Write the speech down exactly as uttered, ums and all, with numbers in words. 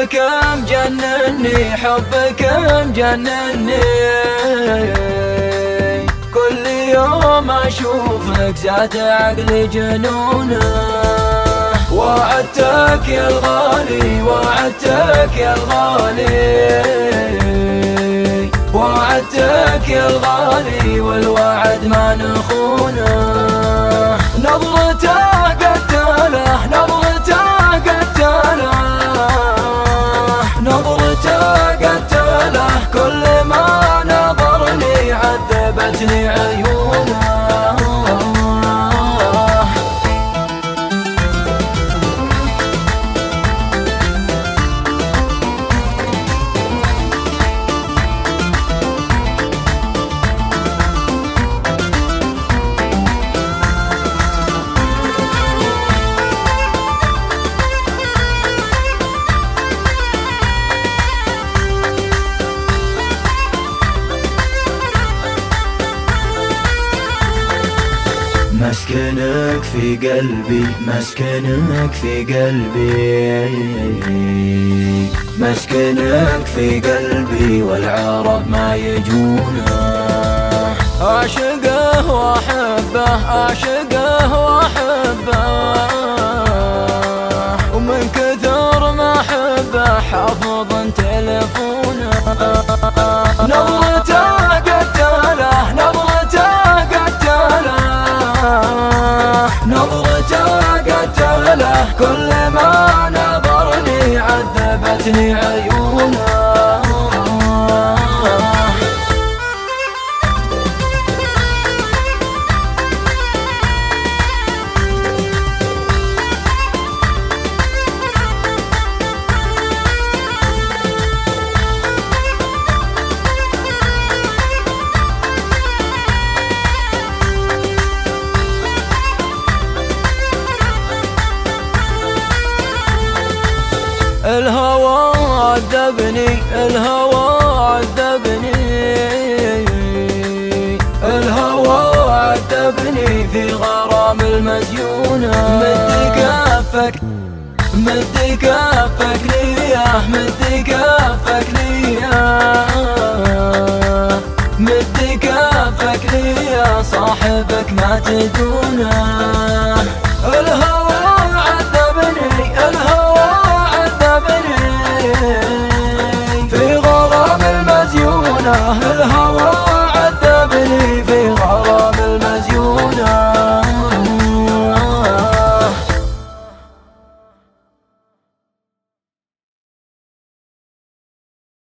حبك مجنني حبك مجنني، كل يوم اشوفك زاد عقلي جنونه. وعدتك يا الغالي وعدتك يا الغالي، وعدتك يا الغالي والوعد ما نخونه. نظرته قتله نظرته قتله نظرته قتله، كل ما نظرني عذبتني عيونه. مسكنك في قلبي مسكنك في قلبي، مسكنك في قلبي والعرب ما يجونه. أعشقه وأحبه أعشقه وأحبه، ومن كثر ما أحبه حافظ تلفونه. نظرته قتله نظرته قتله نظرته قتله، كل ما نظرني عذبتني عيونه. الهوى عذبني الهوى عذبني الهوى عذبني في غرام المزيونة. مد كفك مد كفك ليه مد كفك ليه مد كفك ليه، صاحبك ما تدونه. الهوى